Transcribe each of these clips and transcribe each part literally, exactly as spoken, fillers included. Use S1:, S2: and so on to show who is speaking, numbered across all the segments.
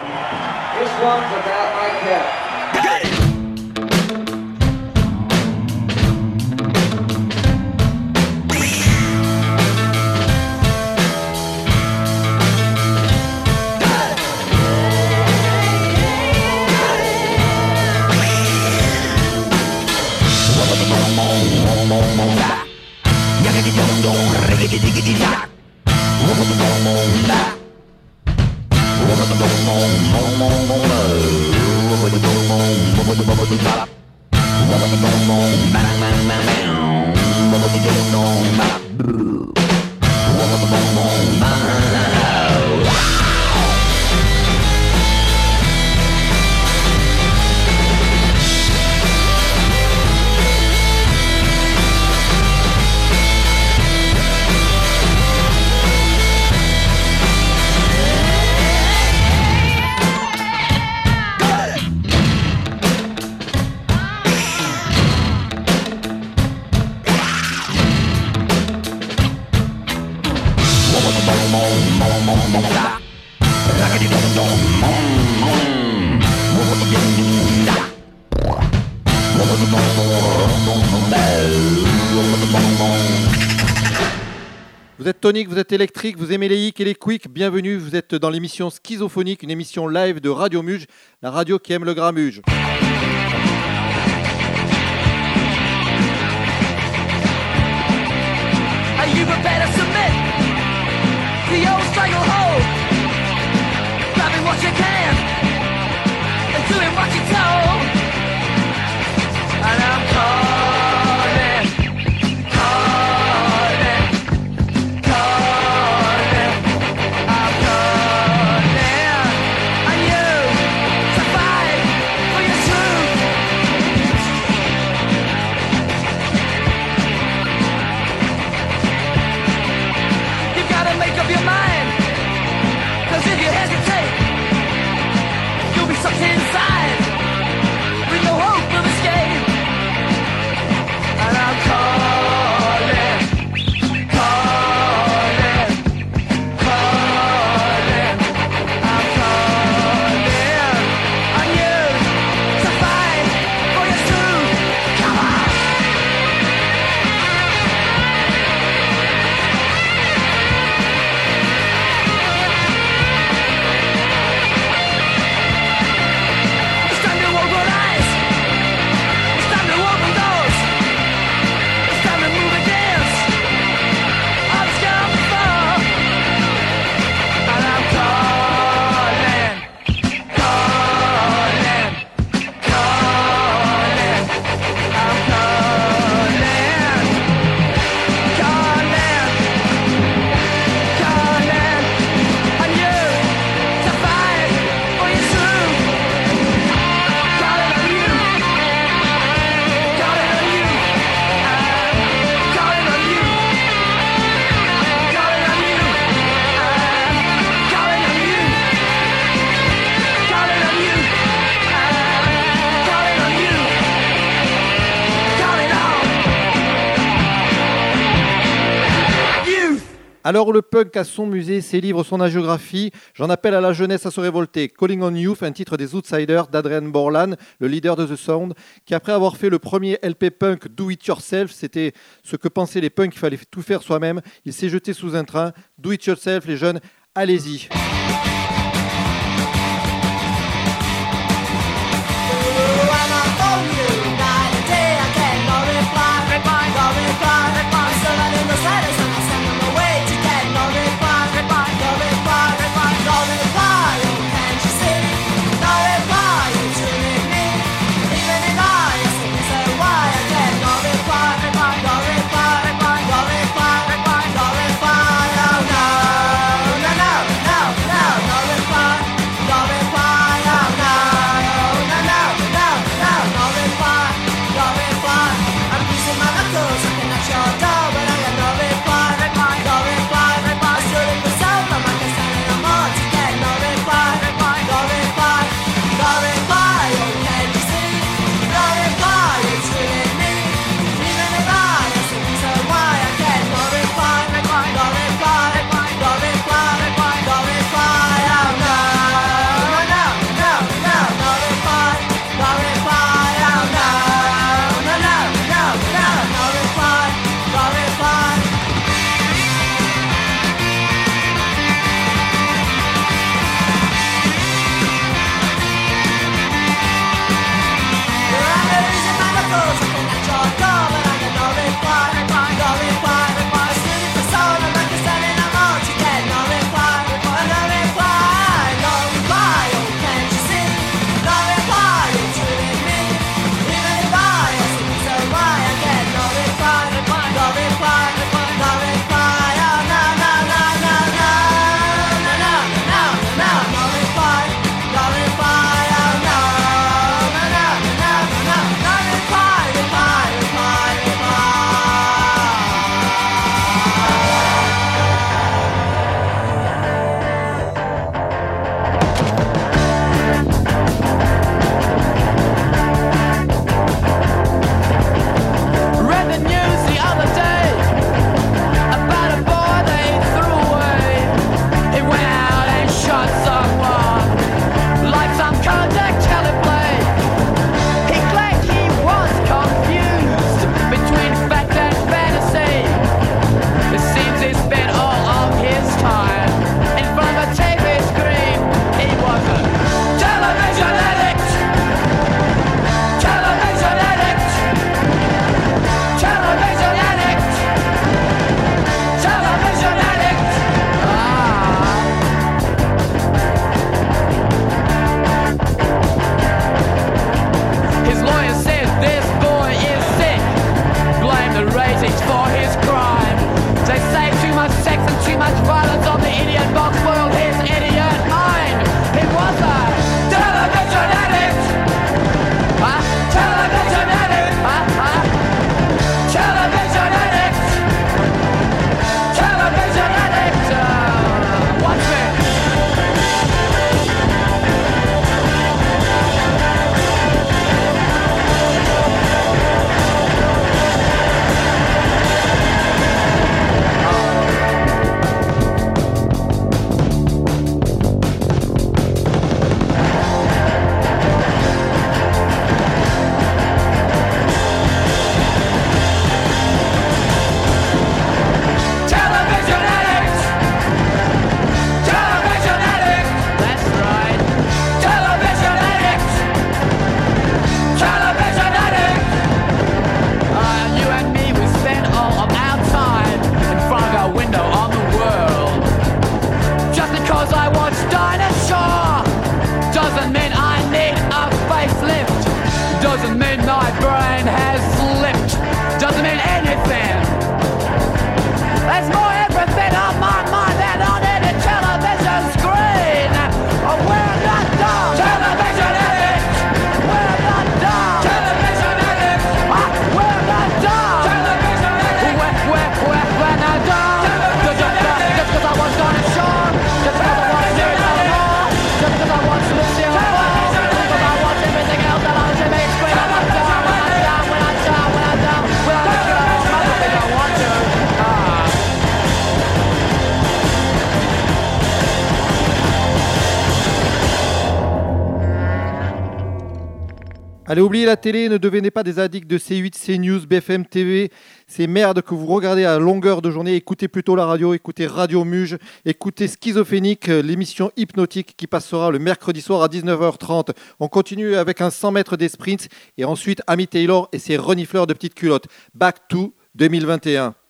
S1: This one's about my cat.
S2: Vous êtes tonique, vous êtes électrique, vous aimez les hicks et les quicks, bienvenue, vous êtes dans l'émission Schizophonique, une émission live de Radio Muge, la radio qui aime le gramuge.
S3: You better submit to your stranglehold, grabbing what you can and doing what you're told. And I'm calling, calling, calling, I'm calling on you to fight for your truth. Make up your mind, cause if you hesitate, you'll be sucked inside with no hope of escape. And I'm calling, calling, calling, I'm calling on you to fight for your truth. Come on!
S2: Alors le punk a son musée, ses livres, son agiographie, j'en appelle à la jeunesse à se révolter. Calling on Youth, un titre des Outsiders d'Adrian Borland, le leader de The Sound, qui après avoir fait le premier L P punk Do It Yourself, c'était ce que pensaient les punks, il fallait tout faire soi-même, il s'est jeté sous un train. Do It Yourself, les jeunes, allez-y.
S3: No, no, no, no.
S2: Allez, oubliez la télé, ne devenez pas des addicts de C huit, CNews, B F M T V, ces merdes que vous regardez à longueur de journée. Écoutez plutôt la radio, écoutez Radio Muge, écoutez Schizophrénique, l'émission hypnotique qui passera le mercredi soir à dix-neuf heures trente. On continue avec un cent mètres des sprints et ensuite Amy Taylor et ses renifleurs de petites culottes. Back to deux mille vingt et un.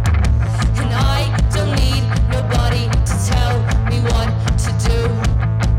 S4: Tell me what to do.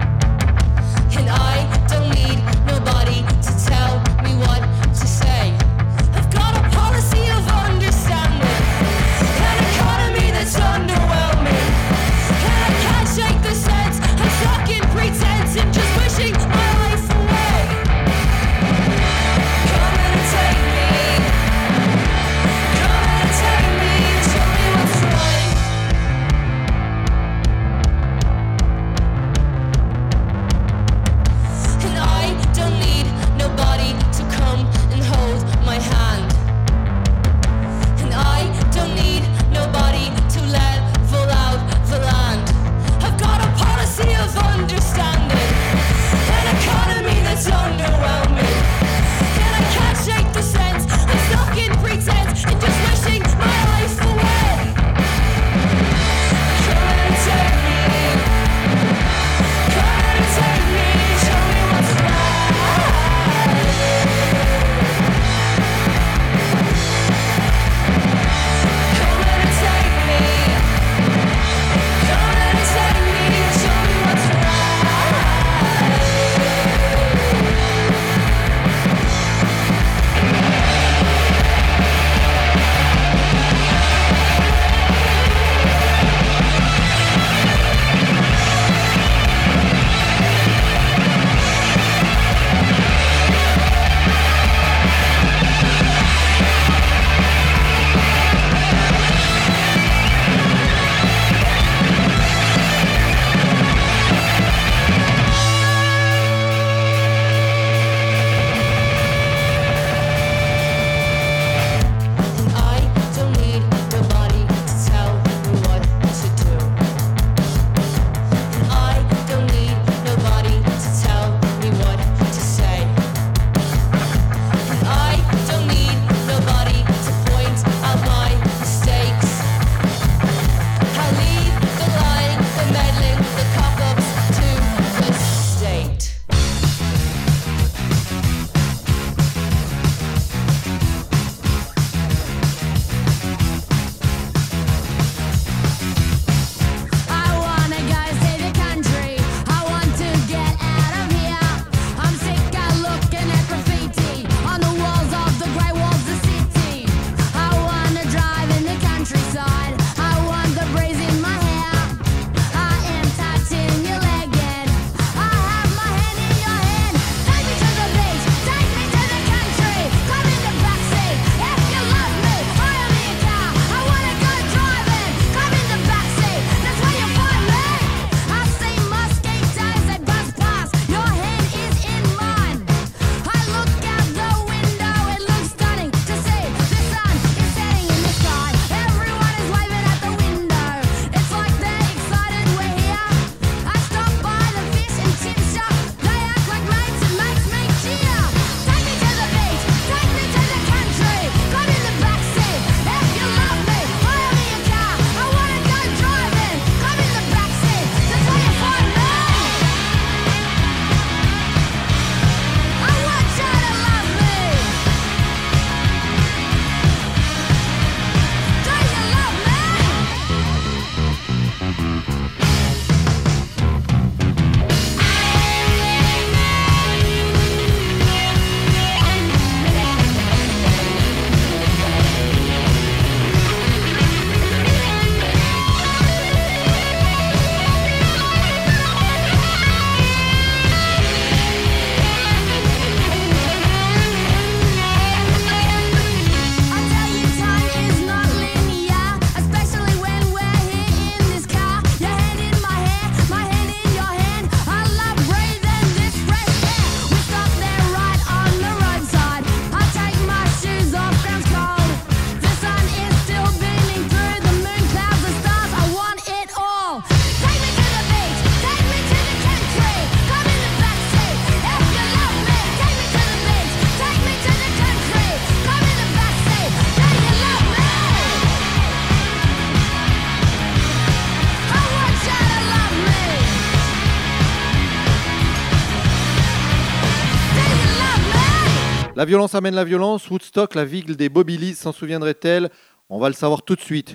S2: La violence amène la violence. Woodstock, la ville des Bobby Lee, s'en souviendrait-elle? On va le savoir tout de suite.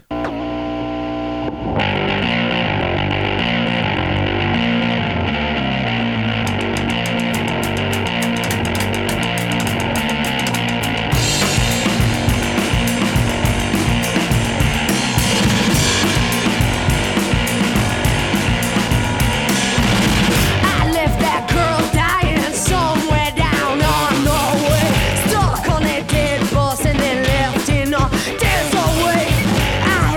S4: Stuck on that dead bus and then left in a dance away. I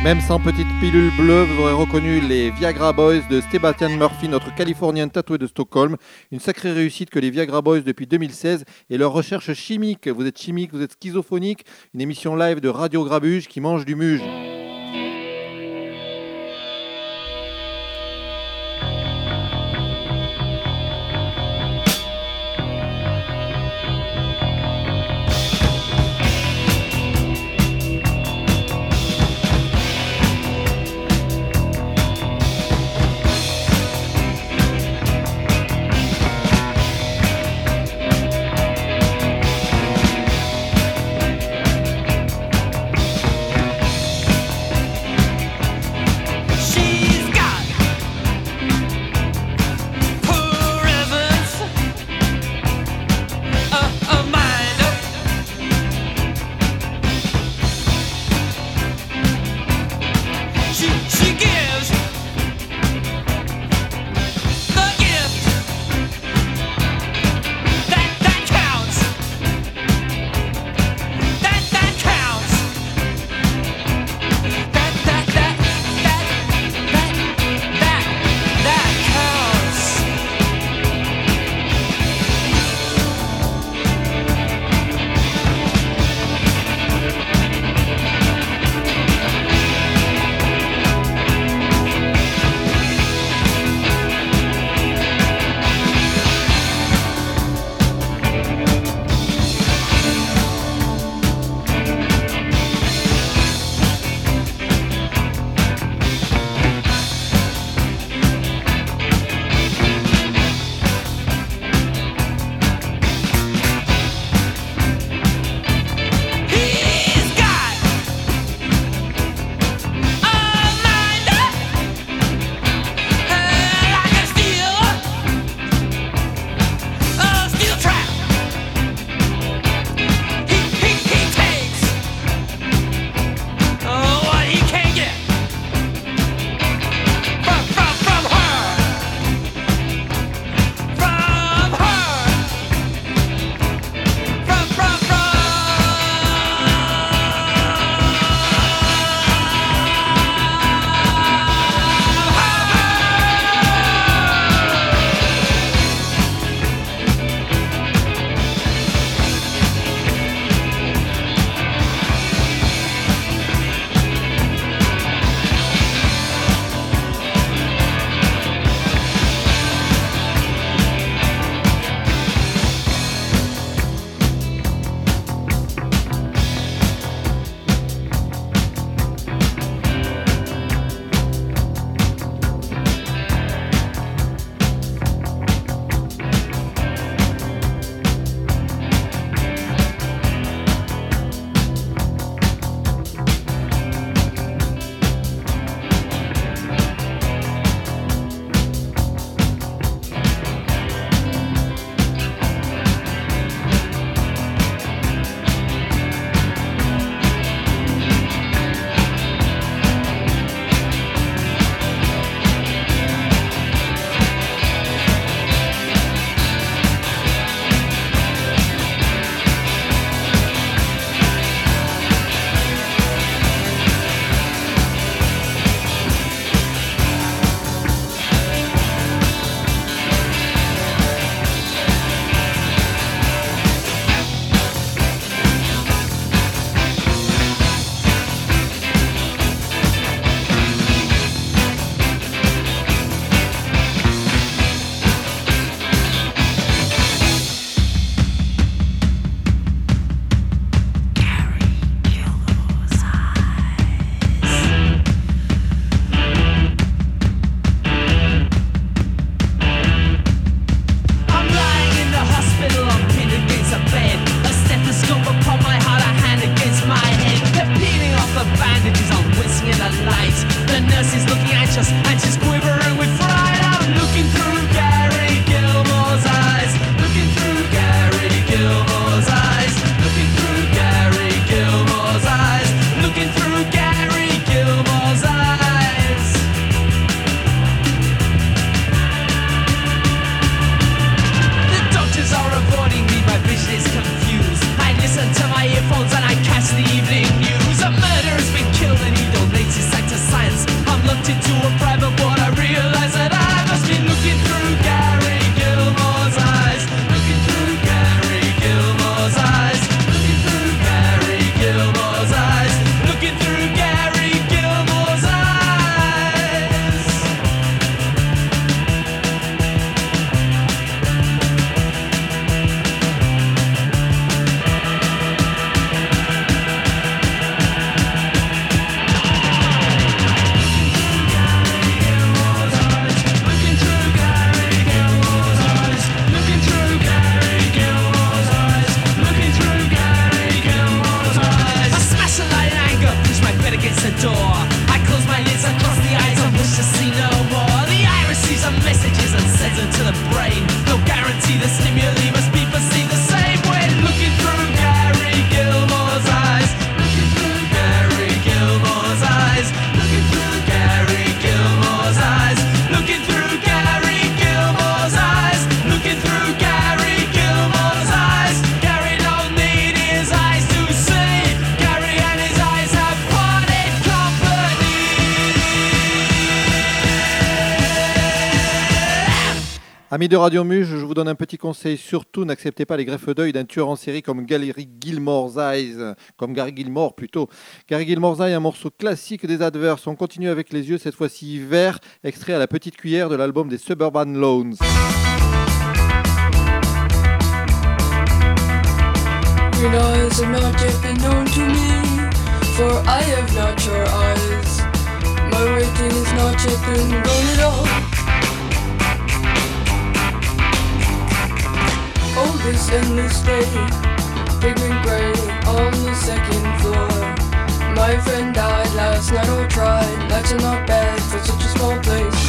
S2: Même sans petite pilule bleue, vous aurez reconnu les Viagra Boys de Sebastian Murphy, notre Californien tatoué de Stockholm. Une sacrée réussite que les Viagra Boys depuis deux mille seize et leur recherche chimique. Vous êtes chimique, vous êtes schizophonique. Une émission live de Radio Grabuge qui mange du muge.
S3: listen to my earphones and I catch the evening news. A murder's been killed and he donates his sacrifice.
S2: Amis de Radio Muge, je vous donne un petit conseil. Surtout, n'acceptez pas les greffes d'œil d'un tueur en série comme Gary Gilmore's Eyes, comme Gary Gilmore plutôt. Gary Gilmore's Eyes, un morceau classique des Adverts. On continue avec les yeux, cette fois-ci vert, extrait à la petite cuillère de l'album des Suburban Loans.
S4: Your eyes have not yet been known to me, for I have not your eyes. My waiting has not yet been gone at all. Oh, this endless day, pigment grey on the second floor. My friend died last night or tried, that's not bad for such a small place.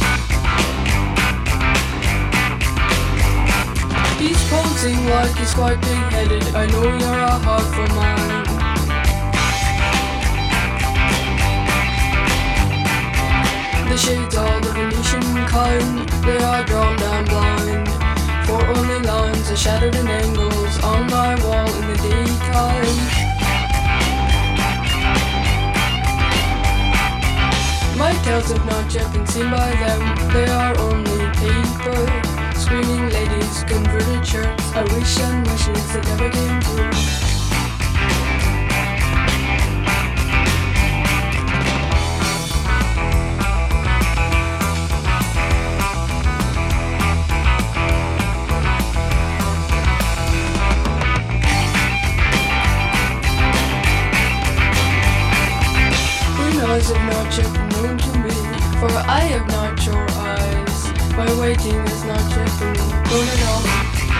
S4: He's posing like he's quite big-headed, I know you're a heart for mine. The shades are the Venetian kind, they are drawn down blind. For only lines are shattered in angles on my wall in the daytime. My tales have not yet been seen by them, they are only paper. Screaming ladies, converted shirts, I wish and wishes that never came true. Eyes have not yet been known to me, for I have not your eyes. My waiting has not yet been gone at all.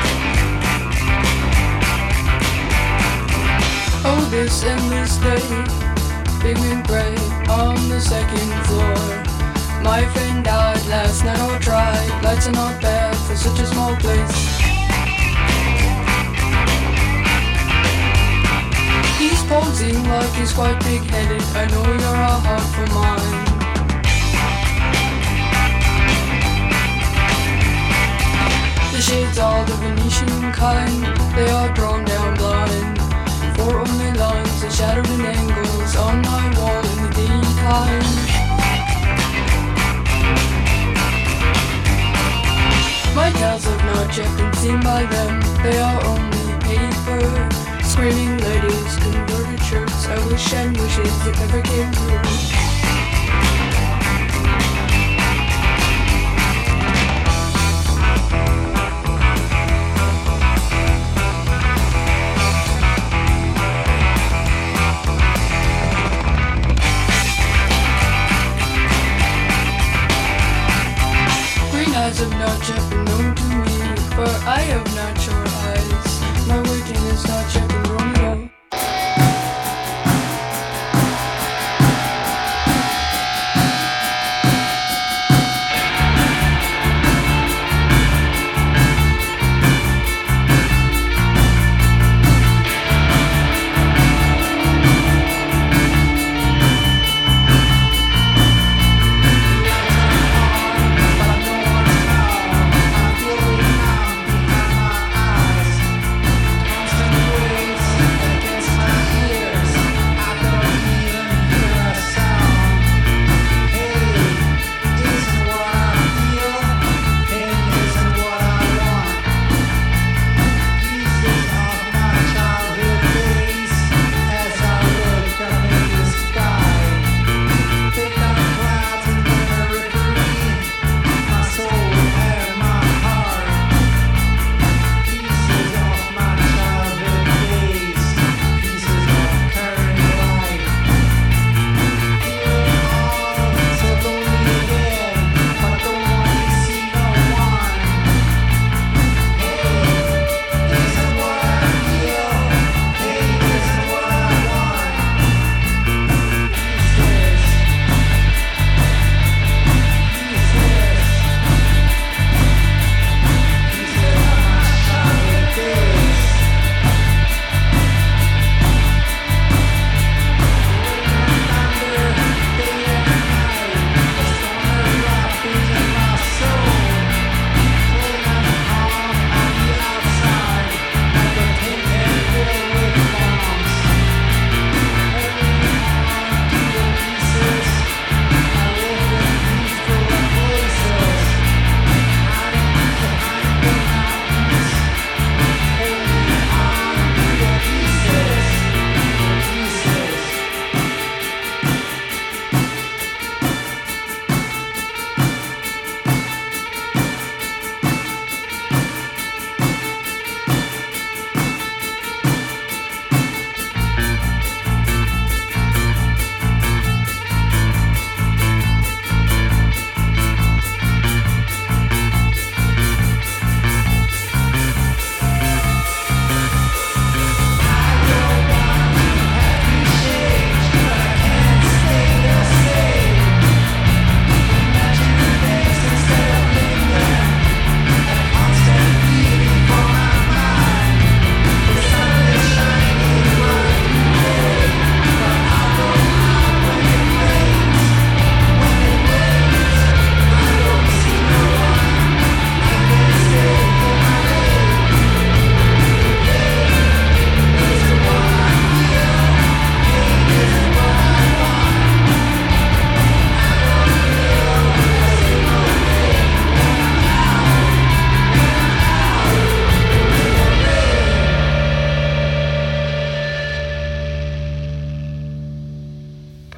S4: Oh, this endless day, pigment grey on the second floor. My friend died last night or tried, lights are not bad for such a small place. He's posing like he's quite big-headed, I know you're a heart for mine. The shades are the Venetian kind, they are drawn down blind. For only lines are shattered in angles on my wall in the daytime. My tales have not yet been seen by them, they are only paper. Screaming ladies, converted shirts, I wish and wishes that never came true. Green eyes have not yet been known to me, for I have not your eyes. My waiting is not yet been wrong at all.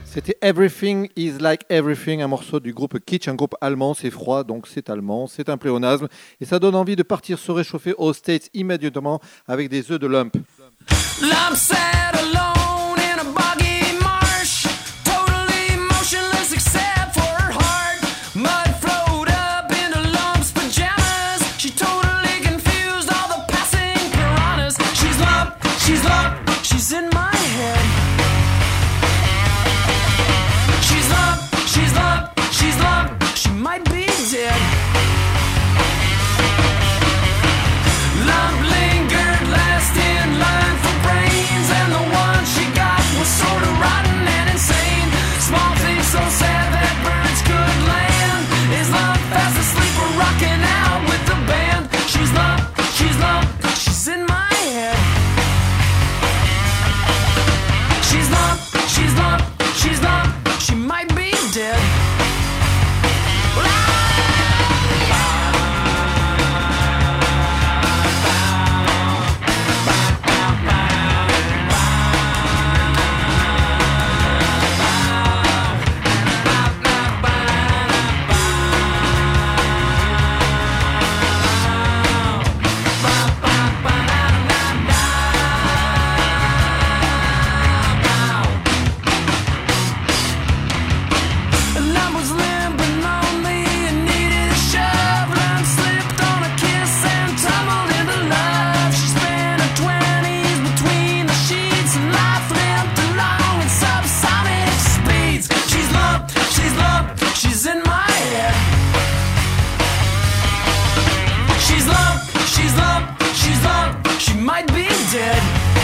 S2: C'était Everything is Like Everything, un morceau du groupe Kitsch, un groupe allemand, c'est froid, donc c'est allemand, c'est un pléonasme, et ça donne envie de partir se réchauffer aux States immédiatement avec des œufs de lump.
S3: Lump sat alone in a boggy marsh, totally motionless except for her heart. Mud flowed up into Lump's pajamas. She totally confused all the passing piranhas. She's Lump, she's Lump, she's in my head. She's Lump, she's Lump, she's Lump, she might be dead. Lump lingered last in line for brains, and the one she got was sort of rotten and insane. Small things so sad that birds could land. Is Lump fast asleep or rocking out with the band? She's Lump, she's Lump, she's in my head. She's Lump, she's Lump, she's Lump, she might be dead. Lump was limping lonely and needed a shove. Lump slipped on a kiss and tumbled into love. She spent her twenties between the sheets, and life limped along at subsonic speeds. She's Lump, she's Lump, she's in my head. She's Lump, she's Lump, she's Lump, she might be dead.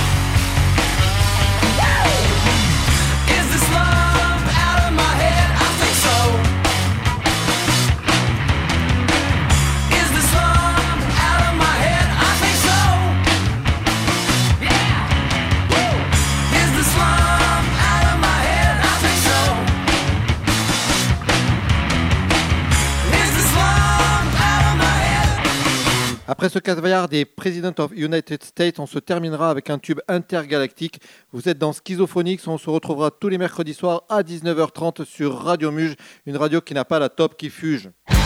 S3: Is this lump out of my head? I think so. Is this lump out of my head? I think so. Yeah. Woo. Is this lump out of my head? I think so. Is this lump out of my head?
S2: Après ce caviar des President of United States, on se terminera avec un tube intergalactique. Vous êtes dans Schizophonics, on se retrouvera tous les mercredis soirs à dix-neuf heures trente sur Radio Muge, une radio qui n'a pas la top qui fuge.